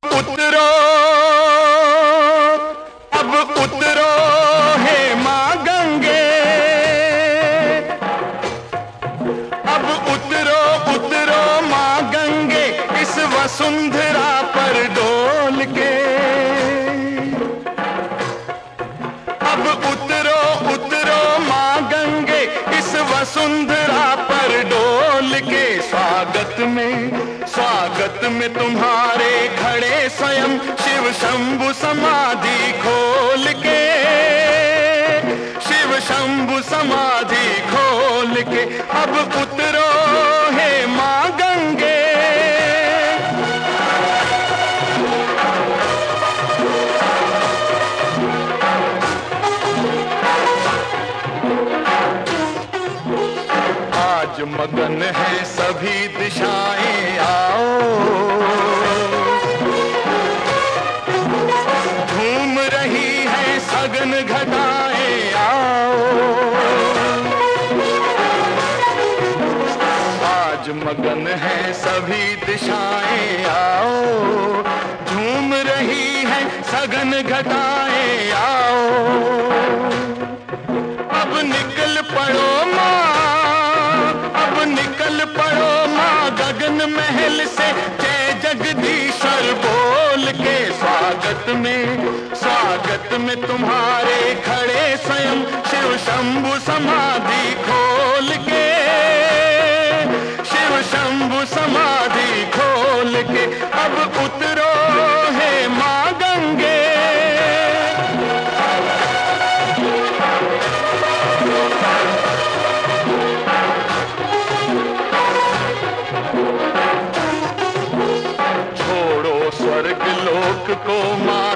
उतरो, अब उतरो हे माँ गंगे, अब उतरो उतरो माँ गंगे, इस वसुंधरा पर डोल के। अब उतरो उतरो माँ गंगे, इस वसुंधरा पर डोल के। स्वागत में तुम्हारे खड़े स्वयं शिव शंभु समाधि खोल के, शिव शंभु समाधि खोल के। अब उतरो हे माँ गंगे। आज मगन है सभी दिशाएं, आओ झूम रही है सघन घटाएं, आओ आज मगन है सभी दिशाएं, आओ झूम रही है सघन घटाएं, आओ अब निकल पड़ो माँ, अब निकल पड़ो माँ गगन महल से जय जगदीश्वर बोल के। स्वागत में तुम्हारे खड़े स्वयं शिव शंभु समाधि खोल के, शिव शंभु समाधि खोल के। अब उतरो हे माँ गंगे। स्वर्ग लोक को माँ